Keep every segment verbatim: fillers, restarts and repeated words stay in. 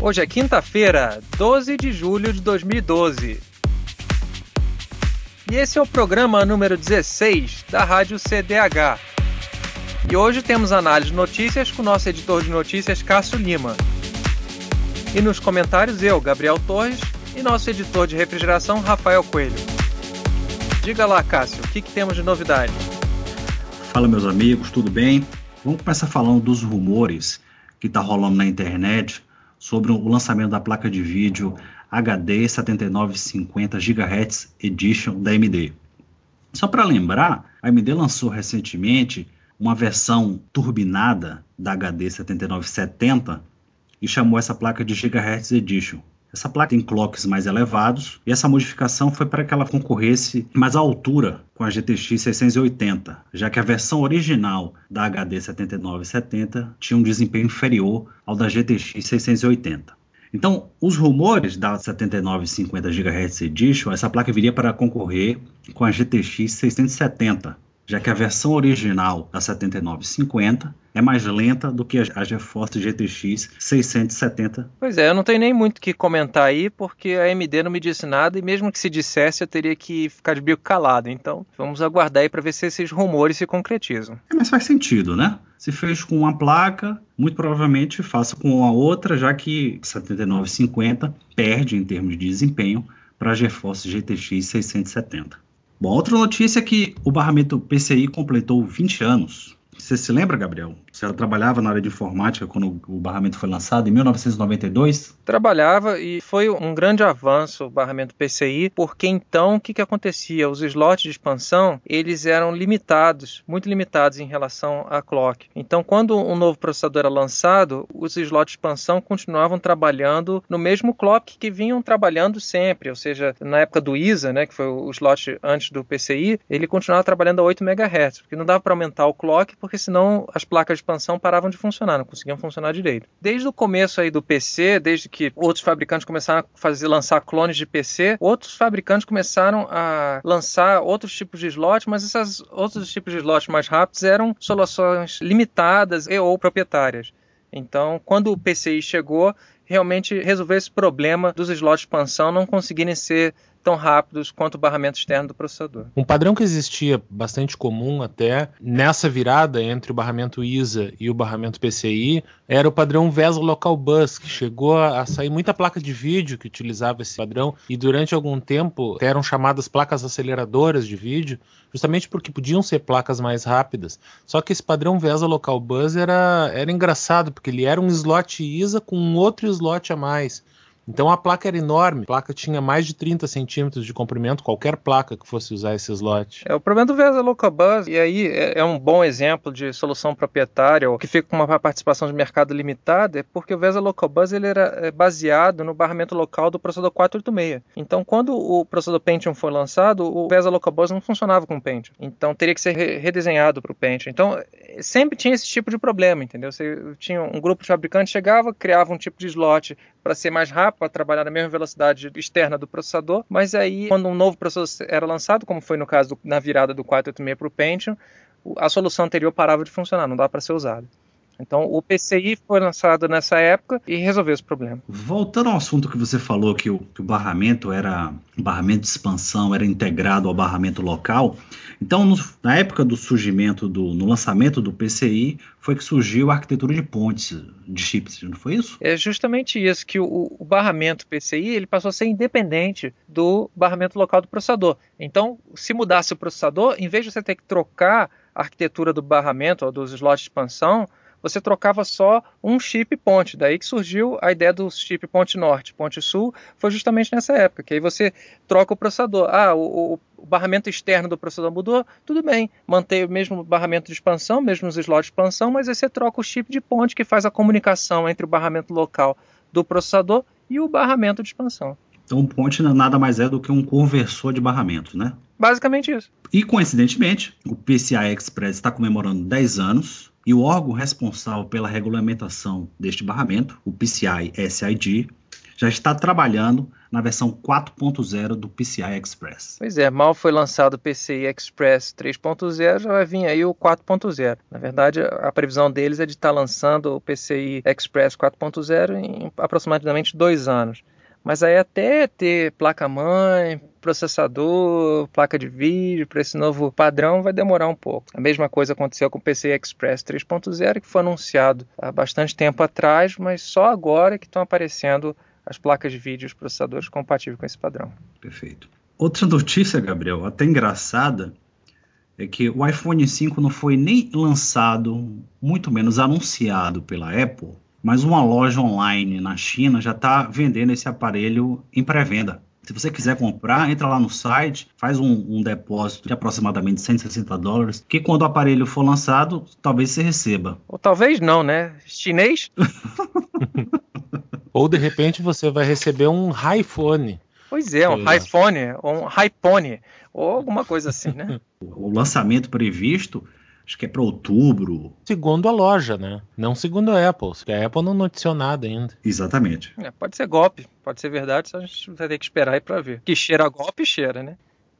Hoje é quinta-feira, doze de julho de dois mil e doze. E esse é o programa número dezesseis da Rádio C D H. E hoje temos análise de notícias com o nosso editor de notícias, Cássio Lima. E nos comentários eu, Gabriel Torres, e nosso editor de refrigeração, Rafael Coelho. Diga lá, Cássio, o que, que temos de novidade? Fala, meus amigos, tudo bem? Vamos começar falando dos rumores que está rolando na internet sobre o lançamento da placa de vídeo H D setenta e nove cinquenta gigahertz Edition da A M D. Só para lembrar, a AMD lançou recentemente uma versão turbinada da H D setenta e nove setenta e chamou essa placa de Gigahertz Edition. Essa placa tem clocks mais elevados e essa modificação foi para que ela concorresse mais à altura com a G T X seiscentos e oitenta, já que a versão original da H D setenta e nove setenta tinha um desempenho inferior ao da G T X seiscentos e oitenta. Então, os rumores da setenta e nove cinquenta gigahertz Edition, essa placa viria para concorrer com a G T X seiscentos e setenta, já que a versão original da setenta e nove cinquenta é mais lenta do que a GeForce G T X seiscentos e setenta. Pois é, eu não tenho nem muito o que comentar aí, porque a A M D não me disse nada, e mesmo que se dissesse, eu teria que ficar de bico calado. Então, vamos aguardar aí para ver se esses rumores se concretizam. É, mas faz sentido, né? Se fez com uma placa, muito provavelmente faça com a outra, já que setenta e nove cinquenta perde em termos de desempenho para a GeForce G T X seiscentos e setenta. Bom, outra notícia é que o barramento P C I completou vinte anos. Você se lembra, Gabriel? Você trabalhava na área de informática quando o barramento foi lançado, em mil novecentos e noventa e dois? Trabalhava, e foi um grande avanço o barramento P C I, porque então o que, que acontecia? Os slots de expansão, eles eram limitados, muito limitados em relação à clock. Então, quando um novo processador era lançado, os slots de expansão continuavam trabalhando no mesmo clock que vinham trabalhando sempre, ou seja, na época do I S A, né, que foi o slot antes do P C I, ele continuava trabalhando a oito megahertz, porque não dava para aumentar o clock, porque senão as placas de expansão paravam de funcionar, não conseguiam funcionar direito. Desde o começo aí do P C, desde que outros fabricantes começaram a fazer, lançar clones de P C, outros fabricantes começaram a lançar outros tipos de slot, mas esses outros tipos de slot mais rápidos eram soluções limitadas e ou proprietárias. Então, quando o P C I chegou, realmente resolveu esse problema dos slots de expansão não conseguirem ser tão rápidos quanto o barramento externo do processador. Um padrão que existia bastante comum até nessa virada entre o barramento I S A e o barramento P C I era o padrão VESA Local Bus, que chegou a sair muita placa de vídeo que utilizava esse padrão, e durante algum tempo eram chamadas placas aceleradoras de vídeo, justamente porque podiam ser placas mais rápidas. Só que esse padrão VESA Local Bus era, era engraçado, porque ele era um slot I S A com um outro slot a mais. Então a placa era enorme, a placa tinha mais de trinta centímetros de comprimento, qualquer placa que fosse usar esse slot. É, o problema do VESA Local Bus, e aí é, é um bom exemplo de solução proprietária, ou que fica com uma participação de mercado limitada, é porque o VESA Local Bus ele era baseado no barramento local do processador quatrocentos e oitenta e seis. Então quando o processador Pentium foi lançado, o VESA Local Bus não funcionava com o Pentium. Então teria que ser re- redesenhado para o Pentium. Então sempre tinha esse tipo de problema, entendeu? Você tinha um grupo de fabricantes, chegava, criava um tipo de slot para ser mais rápido, para trabalhar na mesma velocidade externa do processador, mas aí, quando um novo processador era lançado, como foi no caso do, na virada do quatrocentos e oitenta e seis para o Pentium, a solução anterior parava de funcionar, não dava para ser usada. Então, o P C I foi lançado nessa época e resolveu esse problema. Voltando ao assunto que você falou, que o, que o barramento era, o barramento de expansão era integrado ao barramento local. Então, no, na época do surgimento, do, no lançamento do P C I, foi que surgiu a arquitetura de pontes, de chips, não foi isso? É justamente isso, que o, o barramento P C I ele passou a ser independente do barramento local do processador. Então, se mudasse o processador, em vez de você ter que trocar a arquitetura do barramento ou dos slots de expansão, você trocava só um chip ponte. Daí que surgiu a ideia do chip ponte norte, ponte sul, foi justamente nessa época, que aí você troca o processador. Ah, o, o barramento externo do processador mudou, tudo bem, mantém o mesmo barramento de expansão, mesmo os slots de expansão, mas aí você troca o chip de ponte que faz a comunicação entre o barramento local do processador e o barramento de expansão. Então o ponte nada mais é do que um conversor de barramento, né? Basicamente isso. E coincidentemente, o P C I Express está comemorando dez anos, e o órgão responsável pela regulamentação deste barramento, o P C I S I D, já está trabalhando na versão quatro ponto zero do P C I Express. Pois é, mal foi lançado o P C I Express três ponto zero, já vai vir aí o quatro ponto zero. Na verdade, a previsão deles é de estar lançando o P C I Express quatro ponto zero em aproximadamente dois anos. Mas aí até ter placa-mãe, processador, placa de vídeo para esse novo padrão vai demorar um pouco. A mesma coisa aconteceu com o P C I Express três ponto zero, que foi anunciado há bastante tempo atrás, mas só agora que estão aparecendo as placas de vídeo e os processadores compatíveis com esse padrão. Perfeito. Outra notícia, Gabriel, até engraçada, é que o iPhone cinco não foi nem lançado, muito menos anunciado pela Apple, mas uma loja online na China já está vendendo esse aparelho em pré-venda. Se você quiser comprar, entra lá no site, faz um, um depósito de aproximadamente cento e sessenta dólares, que quando o aparelho for lançado, talvez você receba. Ou talvez não, né? Chinês? Ou de repente você vai receber um iPhone. Pois é, um que... iPhone, ou um iPhone, ou alguma coisa assim, né? O lançamento previsto, acho que é para outubro. Segundo a loja, né? Não segundo a Apple. A Apple não noticiou nada ainda. Exatamente. É, pode ser golpe, pode ser verdade, só a gente vai ter que esperar aí para ver. Que cheira golpe, cheira, né?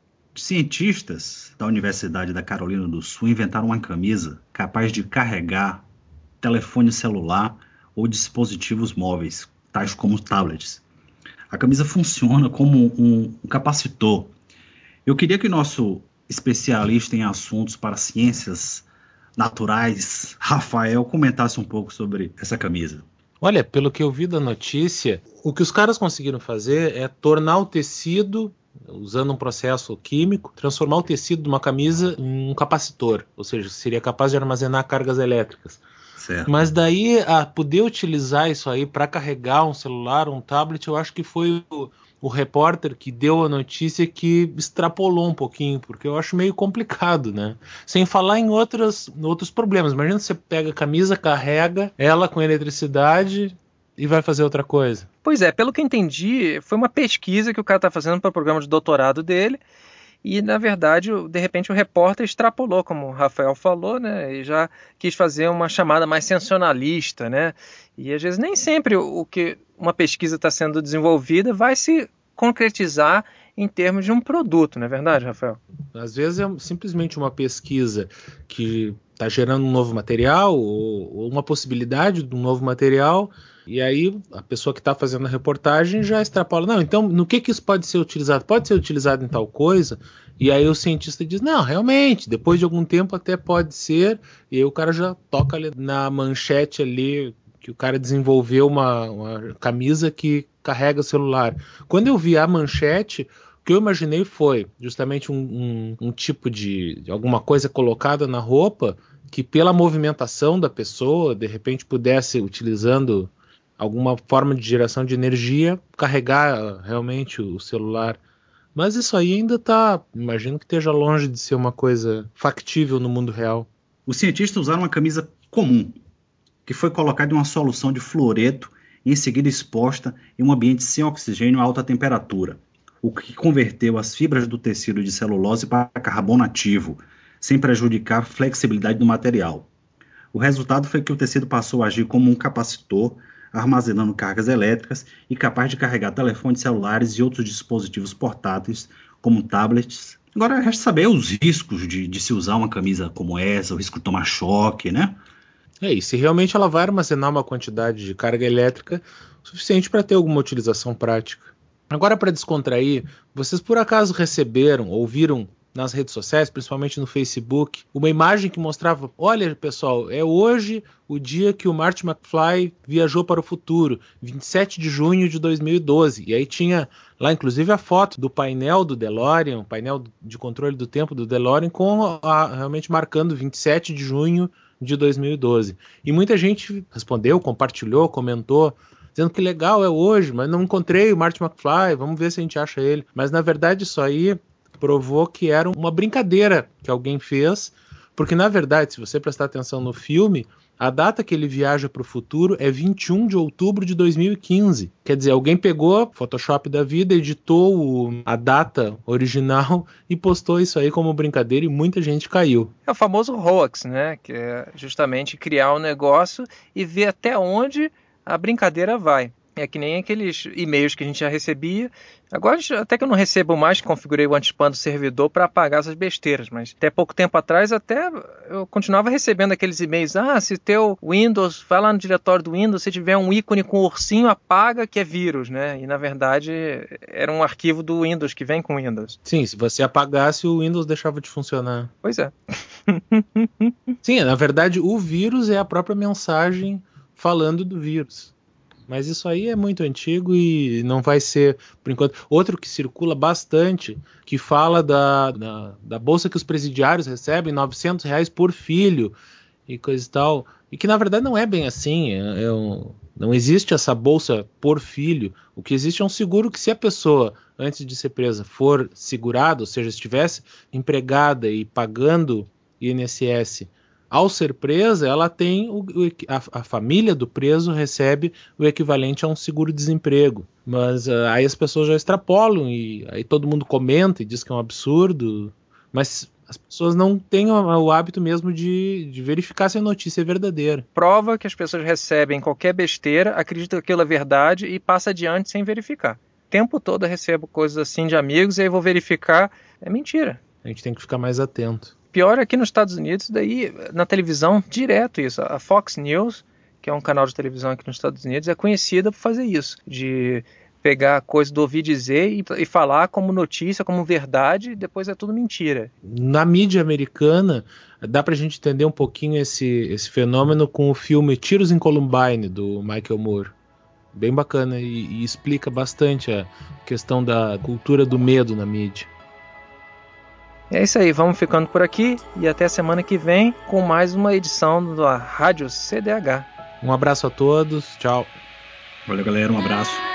Cientistas da Universidade da Carolina do Sul inventaram uma camisa capaz de carregar telefone celular ou dispositivos móveis, tais como tablets. A camisa funciona como um, um capacitor. Eu queria que o nosso especialista em assuntos para ciências naturais, Rafael, comentasse um pouco sobre essa camisa. Olha, pelo que eu vi da notícia, o que os caras conseguiram fazer é tornar o tecido, usando um processo químico, transformar o tecido de uma camisa em um capacitor, ou seja, seria capaz de armazenar cargas elétricas. Certo. Mas daí, a poder utilizar isso aí para carregar um celular, um tablet, eu acho que foi o, o repórter que deu a notícia que extrapolou um pouquinho, porque eu acho meio complicado, né? Sem falar em outras, outros problemas. Imagina você pega a camisa, carrega ela com eletricidade e vai fazer outra coisa. Pois é, pelo que eu entendi, foi uma pesquisa que o cara está fazendo para o programa de doutorado dele. E, na verdade, de repente o repórter extrapolou, como o Rafael falou, né? E já quis fazer uma chamada mais sensacionalista, né? E, às vezes, nem sempre o que uma pesquisa está sendo desenvolvida vai se concretizar em termos de um produto, não é verdade, Rafael? Às vezes é simplesmente uma pesquisa que está gerando um novo material ou, ou uma possibilidade de um novo material. E aí a pessoa que está fazendo a reportagem já extrapola, não, então no que, que isso pode ser utilizado? Pode ser utilizado em tal coisa? E aí o cientista diz, não, realmente, depois de algum tempo até pode ser, e aí o cara já toca ali na manchete ali, que o cara desenvolveu uma, uma camisa que carrega o celular. Quando eu vi a manchete, o que eu imaginei foi justamente um, um, um tipo de, de alguma coisa colocada na roupa, que pela movimentação da pessoa, de repente pudesse, utilizando alguma forma de geração de energia, carregar realmente o celular. Mas isso aí ainda está, imagino que esteja longe de ser uma coisa factível no mundo real. Os cientistas usaram uma camisa comum, que foi colocada em uma solução de fluoreto e em seguida exposta em um ambiente sem oxigênio a alta temperatura, o que converteu as fibras do tecido de celulose para carbono ativo, sem prejudicar a flexibilidade do material. O resultado foi que o tecido passou a agir como um capacitor, armazenando cargas elétricas e capaz de carregar telefones celulares e outros dispositivos portáteis, como tablets. Agora, resta saber os riscos de, de se usar uma camisa como essa, o risco de tomar choque, né? É, e se realmente ela vai armazenar uma quantidade de carga elétrica suficiente para ter alguma utilização prática. Agora, para descontrair, vocês por acaso receberam, ouviram nas redes sociais, principalmente no Facebook, uma imagem que mostrava, olha pessoal, é hoje o dia que o Marty McFly viajou para o futuro, vinte e sete de junho de dois mil e doze, e aí tinha lá inclusive a foto do painel do DeLorean, o painel de controle do tempo do DeLorean, com a, realmente marcando vinte e sete de junho de dois mil e doze, e muita gente respondeu, compartilhou, comentou, dizendo que legal, é hoje, mas não encontrei o Marty McFly, vamos ver se a gente acha ele, mas na verdade isso aí provou que era uma brincadeira que alguém fez, porque na verdade, se você prestar atenção no filme, a data que ele viaja para o futuro é vinte e um de outubro de dois mil e quinze. Quer dizer, alguém pegou Photoshop da vida, editou o, a data original e postou isso aí como brincadeira e muita gente caiu. É o famoso hoax, né? Que é justamente criar um negócio e ver até onde a brincadeira vai. É que nem aqueles e-mails que a gente já recebia. Agora, até que eu não recebo mais, configurei o anti-spam do servidor para apagar essas besteiras, mas até pouco tempo atrás até eu continuava recebendo aqueles e-mails. Ah, se teu Windows, vai lá no diretório do Windows, se tiver um ícone com um ursinho, apaga que é vírus, né? E na verdade era um arquivo do Windows que vem com o Windows. Sim, se você apagasse, o Windows deixava de funcionar. Pois é. Sim, na verdade o vírus é a própria mensagem falando do vírus. Mas isso aí é muito antigo e não vai ser, por enquanto. Outro que circula bastante, que fala da, da, da bolsa que os presidiários recebem, novecentos reais por filho e coisa e tal. E que na verdade não é bem assim. É, é um, não existe essa bolsa por filho. O que existe é um seguro que, se a pessoa, antes de ser presa, for segurada, ou seja, estivesse empregada e pagando I N S S, ao ser presa, ela tem o, a, a família do preso recebe o equivalente a um seguro-desemprego. Mas uh, aí as pessoas já extrapolam e aí todo mundo comenta e diz que é um absurdo. Mas as pessoas não têm o, o hábito mesmo de, de verificar se a notícia é verdadeira. Prova que as pessoas recebem qualquer besteira, acreditam que aquilo é verdade e passa adiante sem verificar. O tempo todo eu recebo coisas assim de amigos e aí vou verificar. É mentira. A gente tem que ficar mais atento. Pior aqui nos Estados Unidos, daí na televisão, direto isso. A Fox News, que é um canal de televisão aqui nos Estados Unidos, é conhecida por fazer isso, de pegar coisa do ouvir dizer e, e falar como notícia, como verdade, e depois é tudo mentira. Na mídia americana, dá pra gente entender um pouquinho esse, esse fenômeno com o filme Tiros em Columbine, do Michael Moore. Bem bacana e, e explica bastante a questão da cultura do medo na mídia. É isso aí, vamos ficando por aqui e até semana que vem com mais uma edição da Rádio C D H. Um abraço a todos, tchau. Valeu, galera, um abraço.